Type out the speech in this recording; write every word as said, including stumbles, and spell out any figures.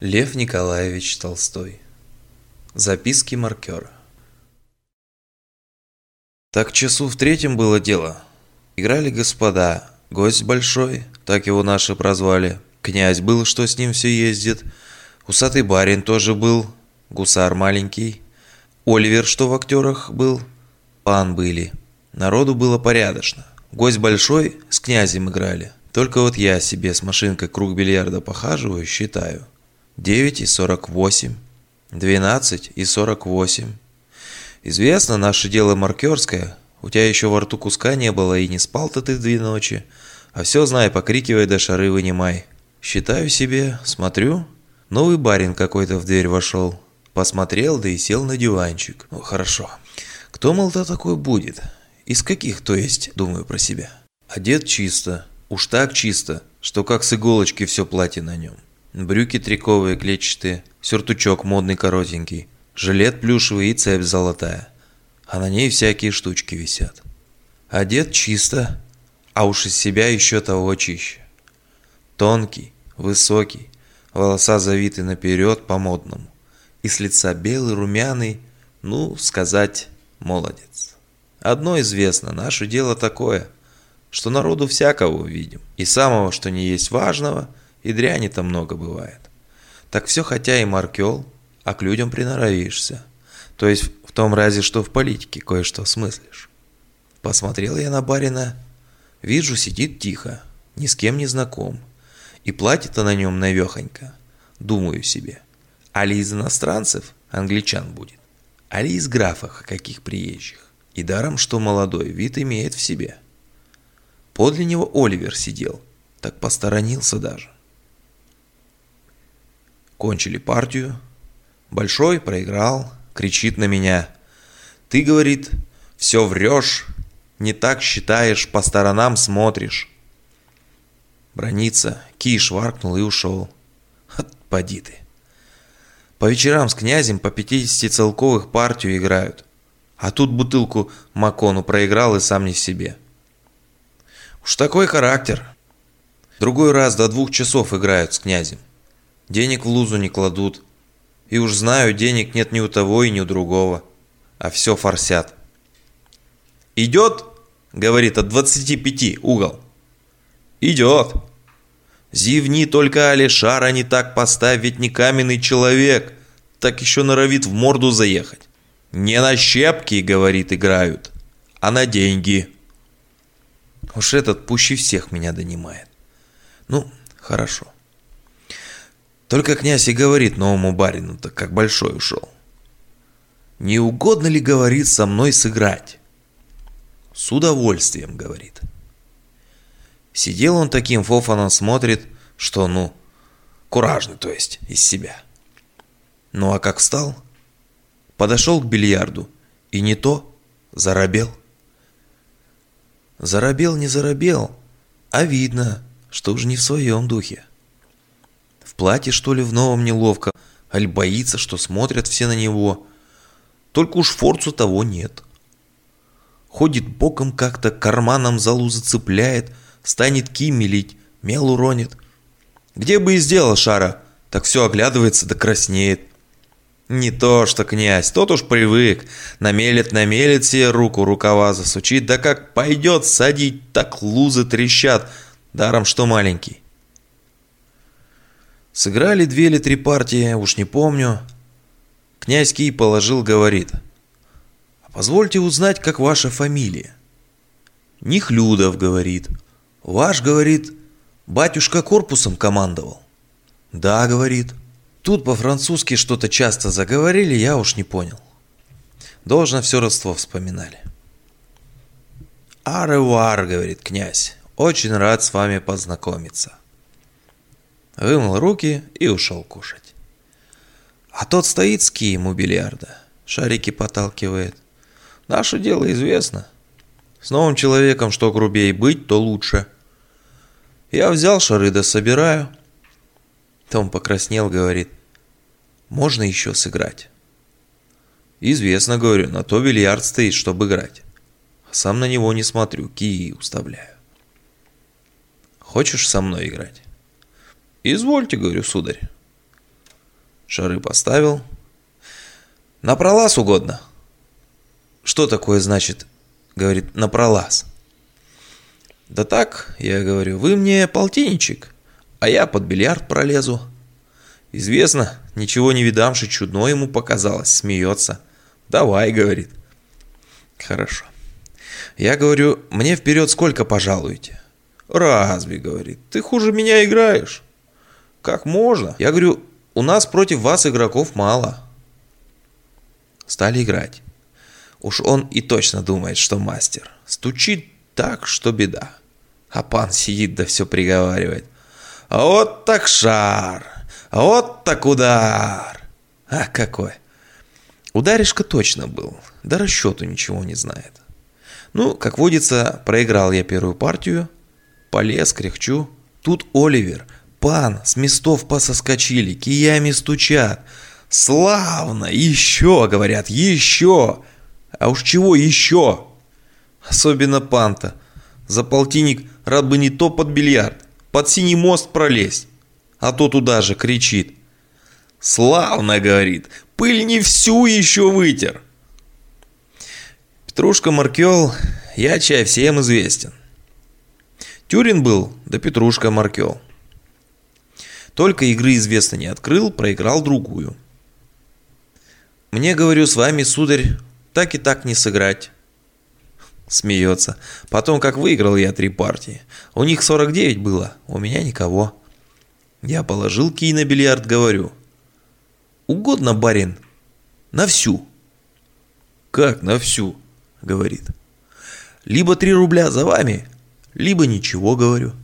Лев Николаевич Толстой. Записки маркера. Так часу в третьем было дело. Играли господа. Гость большой, так его наши прозвали. Князь был, что с ним все ездит. Усатый барин тоже был. Гусар маленький. Оливер, что в актерах был. Пан были. Народу было порядочно. Гость большой, с князем играли. Только вот я себе с машинкой круг бильярда похаживаю, считаю. Девять и сорок восемь. Двенадцать и сорок восемь. Известно, наше дело маркерское. У тебя еще во рту куска не было, и не спал-то ты две ночи. А все, знай, покрикивай да шары вынимай. Считаю себе, смотрю. Новый барин какой-то в дверь вошел. Посмотрел, да и сел на диванчик. Ну, хорошо. Кто, мол-то, такой будет? Из каких, то есть, думаю про себя. Одет чисто. Уж так чисто, что как с иголочки все платье на нем. Брюки триковые, клетчатые, сюртучок модный коротенький, жилет плюшевый и цепь золотая. А на ней всякие штучки висят. Одет чисто, а уж из себя еще того чище. Тонкий, высокий, волоса завиты наперед по-модному. И с лица белый, румяный, ну, сказать, молодец. Одно известно, наше дело такое, что народу всякого увидим. И самого, что не есть важного, и дряни-то много бывает. Так все хотя и маркел, а к людям приноровишься. То есть в том разе, что в политике кое-что смыслишь. Посмотрел я на барина, вижу, сидит тихо, ни с кем не знаком. И платье-то на нем навехонько. Думаю себе, али из иностранцев англичан будет, али из графов каких приезжих. И даром, что молодой, вид имеет в себе. Подле него Оливер сидел, так посторонился даже. Кончили партию. Большой проиграл, кричит на меня. Ты, говорит, все врешь, не так считаешь, по сторонам смотришь. Бранится, киш варкнул и ушел. Поди ты. По вечерам с князем по пятидесятицелковых партию играют. А тут бутылку Макону проиграл и сам не в себе. Уж такой характер. Другой раз до двух часов играют с князем. Денег в лузу не кладут. И уж знаю, денег нет ни у того и ни у другого. А все форсят. «Идет?» — говорит, от двадцати пяти угол. «Идет. Зевни только, али шара не так поставь, ведь не каменный человек. Так еще норовит в морду заехать. Не на щепки, — говорит, — играют, а на деньги». Уж этот пуще всех меня донимает. Ну, хорошо. Только князь и говорит новому барину-то, как большой ушел. Не угодно ли, говорит, со мной сыграть? С удовольствием, говорит. Сидел он таким фофаном, смотрит, что, ну, куражный, то есть, из себя. Ну, а как встал, подошел к бильярду, и не то заробел. Заробел не заробел, а видно, что уж не в своем духе. В платье, что ли, в новом неловко, аль боится, что смотрят все на него. Только уж форцу того нет. Ходит боком как-то, карманом залу зацепляет, станет кими лить, мел уронит. Где бы и сделал шара, так все оглядывается да краснеет. Не то что князь, тот уж привык. Намелет, намелет себе руку, рукава засучит, да как пойдет садить, так лузы трещат, даром что маленький. Сыграли две или три партии, уж не помню. Князь кий положил, говорит: «А позвольте узнать, как ваша фамилия?» «Нехлюдов», говорит. «Ваш, говорит, батюшка корпусом командовал?» «Да», говорит. Тут по-французски что-то часто заговорили, я уж не понял. Должно все родство вспоминали. «Аревуар», говорит князь, «очень рад с вами познакомиться». Вымыл руки и ушел кушать. А тот стоит с кием у бильярда, шарики поталкивает. Наше дело известно. С новым человеком, что грубее быть, то лучше. Я взял шары да собираю. Том покраснел, говорит: «Можно еще сыграть?» «Известно, — говорю, — на то бильярд стоит, чтобы играть. А сам на него не смотрю, кии уставляю. Хочешь со мной играть?» «Извольте, — говорю, — сударь». Шары поставил. На пролаз угодно. Что такое значит, говорит, на пролаз? Да так, я говорю, вы мне полтинничек, а я под бильярд пролезу. Известно, ничего не видамши, чудно ему показалось, смеется. Давай, говорит. Хорошо. Я говорю, мне вперед сколько пожалуете? Разве, говорит, ты хуже меня играешь? Как можно? Я говорю, у нас против вас игроков мало. Стали играть. Уж он и точно думает, что мастер. Стучит так, что беда. А пан сидит да все приговаривает. А вот так шар, а вот так удар. А какой. Ударишка точно был, да расчету ничего не знает. Ну, как водится, проиграл я первую партию, полез, кряхчу. Тут Оливер, пан, с местов пососкочили, киями стучат. Славно, еще, говорят, еще. А уж чего еще? Особенно пан-то. За полтинник рад бы не то под бильярд, под синий мост пролезть. А то туда же кричит. Славно, говорит, пыль не всю еще вытер. Петрушка Маркел, я чай всем известен. Тюрин был, да Петрушка Маркел. Только игры известно не открыл, проиграл другую. Мне, говорю, с вами, сударь, так и так не сыграть. Смеется. Потом, как выиграл я три партии. У них сорок девять было, у меня никого. Я положил кий на бильярд, говорю. Угодно, барин, на всю. Как на всю? Говорит. Либо три рубля за вами, либо ничего, говорю.